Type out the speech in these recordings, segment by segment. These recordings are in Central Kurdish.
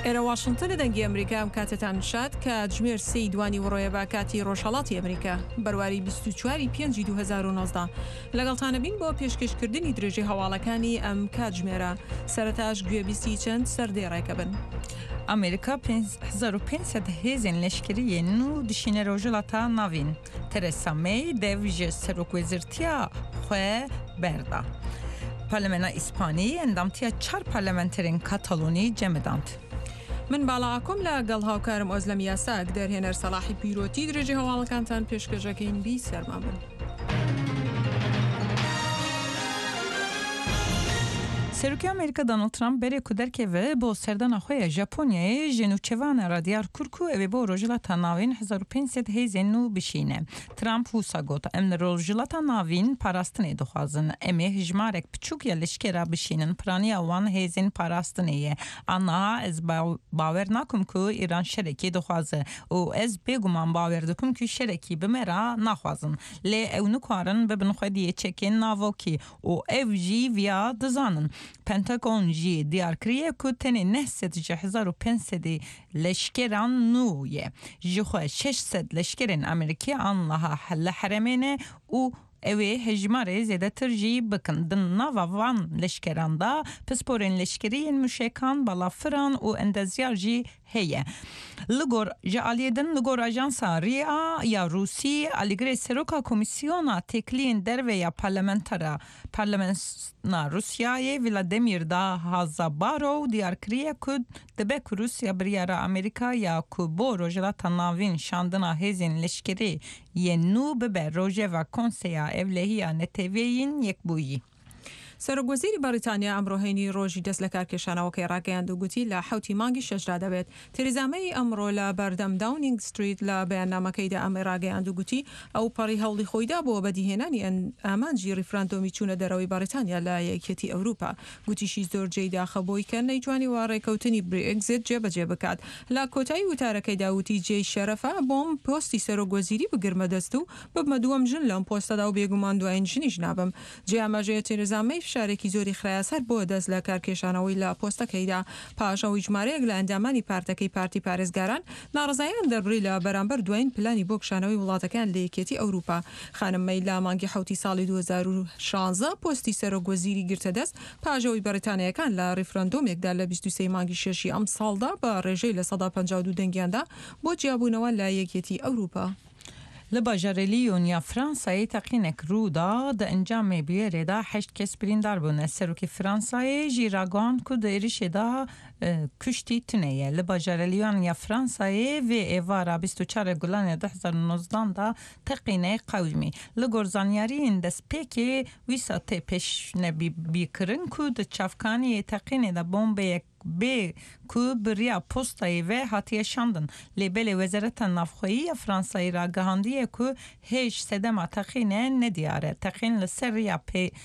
ئێرە واشنگتن لە دەنگی ئەمریکا ئەم کاتتان شاد کە ژمێر سی دوانی وڕۆیە بە کاتی ڕۆژهەڵاتی ئەمریکا بەرواری 24 پێنجی 2019 لەگەڵتانە بین بۆ پێشکەشکردنی درێژی هەواڵەکانی ئەم کات ژمێرە سەرەتاش گوێبیستی چەند سەردێڕێکە بن. ئەمریکا 5500 هێزên leşkerî yên û dişîne rojhilata navîn. Theresa May dev ji serokvêzirtiya xwe berda. Parlamena İspanî endamtiya 4 parlamenterên Katalonî cemidand. من باڵاکۆم لە گەڵ هاوکارم ئۆزلەم یاساک دەرهێنەر سەلاحی پیرۆتی درێژی هەواڵەکانتان پێشکەشەکەین بی سەرما بن. Serokê Amerîka Donald Trump berê ku derkeve bo serdana xwe ya Japonyayê ji nûçevanê ra diyar kir ku ew ê bo rojhilata navîn 1500 hêzên nû bişîne. Trump wisa got em li rojhilata navîn parastinê dixwazin. Em ê hejmarek piçûk ya leşkera bişînin piraniya wan hêzên parastinê ye. Aniha ez bawer nakim ku Îran şerekê dixwaze û ez bêguman bawer dikim ku şerekî bi me ra naxwazin. Lê ew nikarin bibin xwediyê çekên navokî û ev jî viya dizanin. Pentagon jî diyar kiriye ku tenê 1500 leşkeran nû ye. Ji xwe 600 leşkerên Amerîkî an li heremê ne û ew ê hejmarê zêdetir jî bikin. Di nava van leşkeran da pisporên leşkerî yên mûşekan, balafiran û endezyar jî heye. Li gor ji aliyê din li gor Ajansa Rîa ya Rûsî alîgirê Seroka Komîsyona Têkiliyên Derve ya Parlamentoya Rusyayê Vladimir da Hazabarov diyar kiriye ku dibe ku Rusya biryara Amerîka ya ku bo rojhilata navîn şandina hêzên leşkerî yên nû bibe rojeva Konseya Evlehiya Neteweyên Yekbûyî. سەرۆکوەزیری بەریتانیا ئەمڕۆ هەینی ڕۆژی دەست لە کارکێشانەوەکەی ڕاگەیاند و گوتی لە 7 مانگی شەشدا دەبێت. تێریزا مەی ئەمڕۆ لە بەردەم داونینگ ستریت لە بەیاننامەکەیدا ئەمە ڕاگەیاند و گوتی ئەو پەڕی هەوڵی خۆیدا بۆ بەدیهێنانی ئامانجی ریفراندۆمی چوونە دەرەوەی بەریتانیا لە یەکێتی ئەوروپا. گوتیشی زۆر جێی داخەبۆی کە نەیتوانی وا ڕێکەوتنی برێگزیت جێبەجێ بکات. لە کۆتایی وتارەکەیدا وتی جێی شەرەفە بۆم پۆستی سەرۆکوەزیری بگرمە دەست و ببمە دووەم ژن لەم پۆستەدا و بێگومان دوایین ژنیش نابم. جێ ئاماژەیە تێریزا مەی فشارێکی زۆری خرایەسەر بۆ دەست لە کارکێشانەوەی لە پۆستەکەیدا پاشەوەی ژمارەیەک لە ئەندامانی پارتەکەی پارتی پارێزگاران ناڕزایان دەبڕی لە بەرامبەر دوایین پلانی بۆ کشانەوەی وڵاتەکان لە یەکێتی ئەوروپا. خانم مەی لە مانگی حوتی ساڵی 2016 پۆستی سەرۆکوەزیری گرتە دەست پاژەوەی بەریتانیەکان لە ریفراندۆمێکدا لە 23 مانگی شەشی ئەم ساڵدا بە ڕێژەی لە 152 دەنگیاندا بۆ جیابوونەوە لە یەکێتی ئەوروپا. Li bajarê Lyon ya Fransayê teqînek rû da di encamê bûyerê da 8 kes birîndar bûne. Serokê Fransayê jî ragihan ku di êrişê da kuştî tune ye. Li bajarê Lyon ya Fransayê vê êvara 24 Gulanê 2019 da teqîne qewimî. Li gor zanyariyên destpêkê wîsa tê pêşnebîkirin ku di çavkaniyê teqînê de bombeyek bê ku biriya postayê ve hatiye şandin. Lêbelê Wezareta Navxweyî ya Fransayê ragihandiye ku hêj sedema teqînê nediyare. Teqîn li ser ya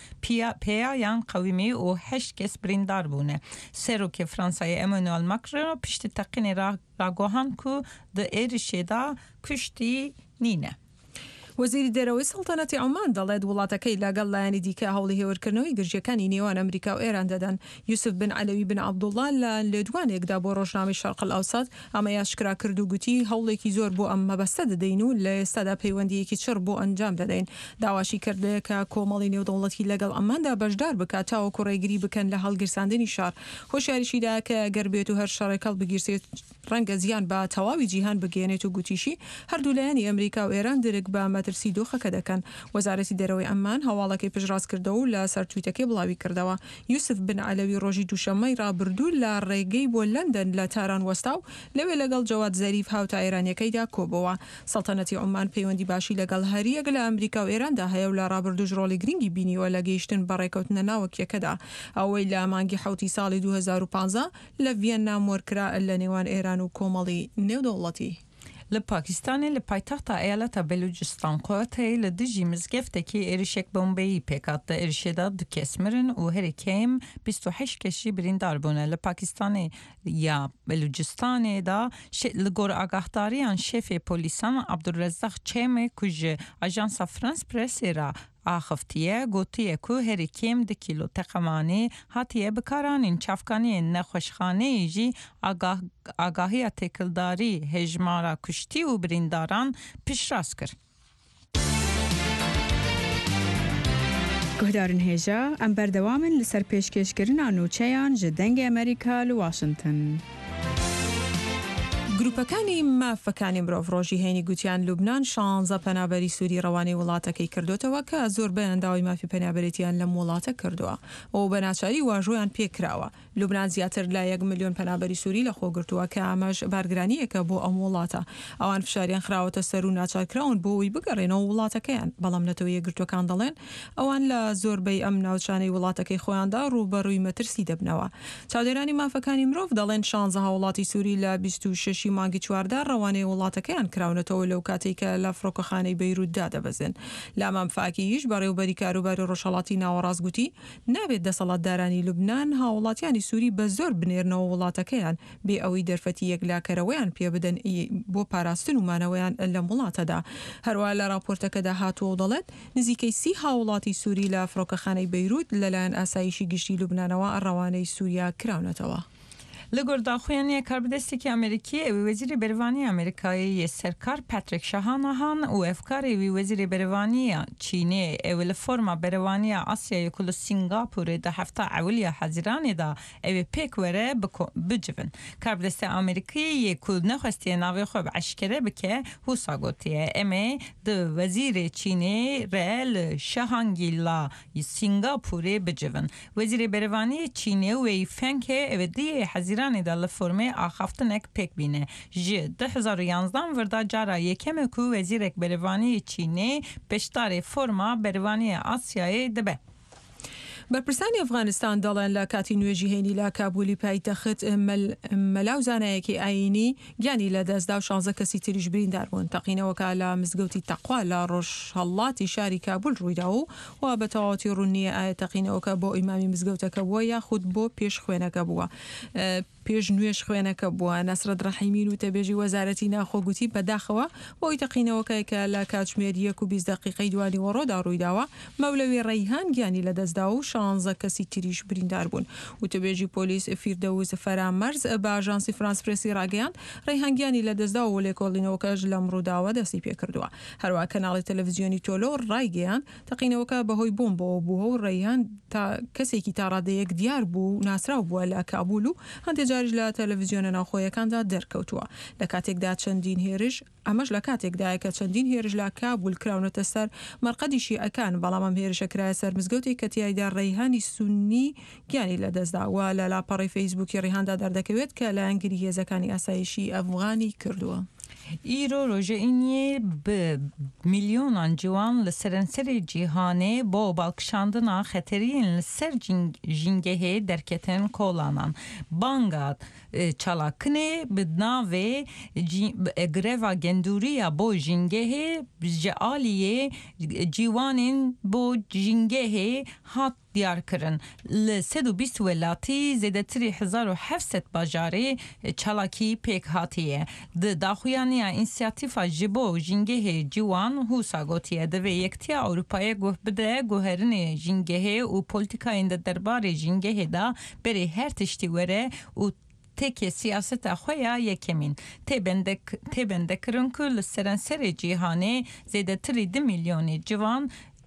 peyayan qewimî û 8 kes birîndar bûne. Serokê Fransayê Emmanuel Macron piştî teqînê ragihan ku di êrişê da kuştî nîne. وەزیری دەرەوەی سەڵتەنەتی عومان دەڵێت وڵاتەکەی لەگەڵ لایەنی دیکە هەوڵی هێورکردنەوەی گرژیەکانی نێوان ئەمریکا و ئێران دەدەن. یوسف بن عەلەوی بن عەبدوڵڵا لە لێدوانێکدا بۆ ڕۆژنامەی شەرق الئەوسەد ئەمە یاشکرا کرد و گوتی هەوڵێکی زۆر بۆ ئەم مەبەستە دەدەین و لە ئێستادا پەیوەندیەکی چڕ بۆ ئەنجام دەدەین. داواشی کردەیە کە کۆمەڵی نێودەوڵەتی لەگەڵ ئەماندا بەشدار بکات تاوەکو ڕێگری بکەن لە هەڵگرساندنی شار. هۆشیاریشیدا کە گەر بێت و هەر شەڕێک هەڵبگیرسێت ڕەنگە زیان بە تەواوی جیهان بگەێنێت و گوتیشی هەردوو لایەنی ئەمریکا و ئێران درک بە مەترسی دۆخەکە دەکەن. وەزارەتی دەرەوەی ئەمان هەواڵەکەی پشتڕاست کردەوە و لە سەر تویتەکەی بڵاوی کردەوە. یوسف بن عەلەوی ڕۆژی دووشەممەی ڕابردوو لە ڕێگەی بۆ لەندەن لە تاران وەستا و لەوێ لەگەڵ جەواد زەریف هاوتا ئێرانیەکەیدا کۆبەوە. سەڵتەنەتی عومان پەیوەندی باشی لەگەڵ هەریەک لە ئەمریکا و ئێراندا هەیە و لە ڕابردووش ڕۆڵی گرنگی بینیوە لە گەیشتن بە ڕێکەوتنە ناوەکیەکەدا. ئەوەی لە مانگی حوتی ساڵی 2015 لە ڤیەنا مۆرکرا لە نێوان ئێران و کۆمەڵی نێودەوڵەتی. Li Pakistanê li paytexta eyaleta Belûcistan qeweteyê li dijî mizgeftekî êrişek bombeyî pêkat. Di êrişê da 2 kes mirin û herî kêm 28 kes jî birîndar bûne. Li Pakistanê ya Belûcistanê da li gor agahdariyan şefê polîsan Abdurrezzaq Çêmê ku ji Ajansa France Pressê ra آخفتیه گوتیه که هری کم 2 کیلو تقمانی هاتیه بکارانین چافکانی نخوشخانه جی آگاهی تکلداری هجمارا کشتی و برینداران پیش راست کرد. گهدارن هجا ام بردوامن لسر پیشکشکرین نوچیان جدنگ امریکا لواشنطن. گروپەکانی مافەکانی مرۆڤ ڕۆژی هێنی گوتیان لوبنان 16 پەنابەری سووری ڕەوانەی وڵاتەکەی کردوتەوە کە زۆر بەیانداوی مافی پەنابەرێتیان لەم وڵاتە کردووە ئەو بەناچاری واژۆیان پێکراوە. لوبنان زیاتر لە 1 ملیۆن پەنابەری سووری لە خۆگرتووە کە ئاماژ بارگرانیەکە بۆ ئەم وڵاتە. ئەوان فشاریان خراوەتە سەر و ناچارکراون بۆی بگەڕێنەوە وڵاتەکەیان، بەڵام نەتەوە یەکگرتوەکان دەڵێن ئەوان لە زۆربەی ئەم ناوچانەی وڵاتەکەی خۆیاندا ڕوبەڕووی مەترسی دەبنەوە. چاودێرانی مافەکانی مرۆڤ دەڵێن 16 وڵاتی سووری لە 26 مانگی چواردە ڕەوانەی وڵاتەکەیان کراونەتەوە لەو کاتێککە لە فڕۆکەخانەی بەیروتدا دەبەزن. لامام فاکیش بەڕێوەبەری کاروباری ڕۆژهەڵاتی ناوەڕاست گوتی نابێت دەسەڵاتدارانی لوبنان هاوڵاتیانی سووری بە زۆر بنێرنەوە وڵاتەکەیان بێ ئەوەی دەرفەتی یەکلاکەرەوەیان پێ بدەن بۆ پاراستن و مانەوەیان لەم وڵاتەدا. هەروە لە راپۆرتەکەدا هاتووە و دەڵێت نزیکەی 30 هاوڵاتی سووری لە فڕۆکەخانەی بەیروت لەلایەن ئاسایشی گشتی لوبنانەوە ڕەوانەی سووریا کراونەتەوە. لگردا خوانی کاربردستی که امریکی و وزیر بروانی امریکایی سرکار پاتریک شاهانهان و افکار و وزیر بروانی چینی و لفرما بروانی آسیا کل سنگاپور ده هفته اولی حزیران دا او پیک وره بجون. کاربردست امریکی کل نخستی ناوی خوب عشکره بکه حوصا گوتیه امی ده وزیر چینی رل شاهانگیلا سنگاپور بجون. وزیر بروانی چینی و فنکه و دی حزیران دا لفرمه آخافتنک پیک بینه. جه 2011 وردا جارا یکم کو وزیرک بروانی چینی پشتار فرما بروانی آسیای دبه. بەرپرسانی ئەفغانستان دەڵێن لە کاتی نوێژی هێنی لە کابولی پایتەخت مەلاو زانایەکی ئاینی گیانی لە دەستدا و 16 کەسی تریش بریندار بوون. تەقینەوەکە لە مزگەوتی تەقوا لە ڕۆژهەڵاتی شاری کابول ڕوویدا و بە تەواوەتی ڕوونیە ئایا تەقینەوەکە بۆ ئیمامی مزگەوتەکە بووە یاخود بۆ پێش خوێنەکە بووە. پێش نوێژ خوێنەکە بووە. نەسرەت ڕەحیمین و تەبێژی وەزارەتی ناخۆگوتی بەداخەوە بۆی تەقینەوەکە لە کاتژمێر 1 و 20 دقیقەی دوانی وەڕۆدا ڕوویداوە مەولەوی ڕەیهان گیانی لە دەستدا و 16 کەسی تریش بریندار بوون. و تەبێژی پۆلیس فیردەوس فەرامەرز بە ئاژانسی فرانس پرێسی ڕاگەیاند ڕەیهان گیانی لە دەستدا و لێکۆڵینەوەکەش لەم ڕووداوە دەستی پێکردووە. هەروە کەناڵی تەلەڤیزیۆنی تۆلۆ ڕایگەیاند تەقینەوەکە بەهۆی بۆمبەوە بووە و ڕەیهان تا کەسێکی تا ڕادەیەک دیار بوو ناسراو بووە لە کابول و هەندێک جاریش لە تەلەڤیزیۆنە ناوخۆیەکاندا دەرکەوتووە. لە کاتێکدا چەندین هێرش ئەمەش لە کاتێکدایە کە چەندین هێرش لە کابول کراونەتە سەر مەرقەدی شیعەکان، بەڵام ئەم هێرشە کرایە سەر مزگەوتی کە تیایدا ڕەیهانی سونی گیانی لە دەستداوە لە لاپەڕی فەیسبووکی ڕیهاندا دەردەکەوێت کە لە ئەنگری هێزەکانی ئاسایشی ئەفغانی کردووە. ایرو روژه اینی به میلیونان جوان لسرنسر جیهانه با بالکشاندنا خطرین لسر جنگه درکتن کولانان. بانگاد چالاکنه بدناوه گروا گندوریا با جنگه جعالیه جیوانین با جنگه هات دیار کرن. ل120 ولاتی زیدتری 1700 باجاره چالاکی پیک هاتیه. داخویانی اینسیاتیفا جبو جنگه جوان حوصا گوتیه دوی یکتیا اروپای گوه بده گوهرن جنگه و پولیتیکا اند دربار جنگه دا بری هر تشتی وره و تک سیاست خویا یکمین تبنده کرن که لسرنسر جیهانه زیدتری 2 میلیون جوان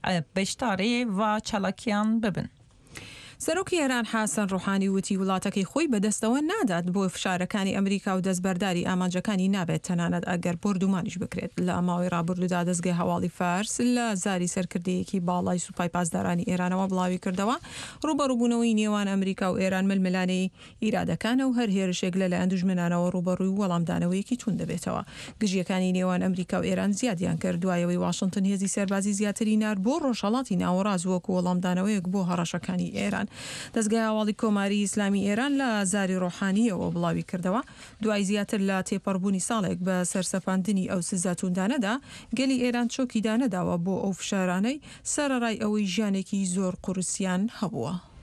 بشتاری و چالاکیان ببن. سەرۆکی ئێران حەسەن ڕوحانی وتی وڵاتەکەی خۆی بەدەستەوە نادات بۆ فشارەکانی ئەمریکا و دەستبەرداری ئامانجەکانی نابێت تەنانەت ئەگەر بردومانیش بکرێت. لە ئەماوەی ڕابردوودا دەستگای هەواڵی فارس لە زاری سەرکردەیەکی باڵای سوپای پاسدارانی ئێرانەوە بڵاوی کردەوە ڕوبەڕووبوونەوەی نێوان ئەمریکا و ئێران ململانەی ئیرادەکانە و هەر هێرشێک لەلایەن دوژمنانەوە ڕوبەڕووی وەڵامدانەوەیەکی تون دەبێتەوە. گژیەکانی نێوان ئەمریکا و ئێران زیادیان کرد دوایەوەی واشنگتن هێزی سەربازی زیاتری نار بۆ ڕۆژهەڵاتی ناوەڕاست وەکو وەڵامدانەوەیەک بۆ هەڕەشەکانی ئێران. دەستگای هەواڵی کۆماری ئیسلامی ئێران لە زاری ڕۆحانیەوە بڵاوی کردەوە دوای زیاتر لە تێپەڕبوونی ساڵێک بە سەرسەپاندنی ئەو سزاتوندانەدا گەلی ئێران چۆکی دانەداوە بۆ ئەو فشارانەی سەرەڕای ئەوەی ژیانێکی زۆر قورسیان هەبووە.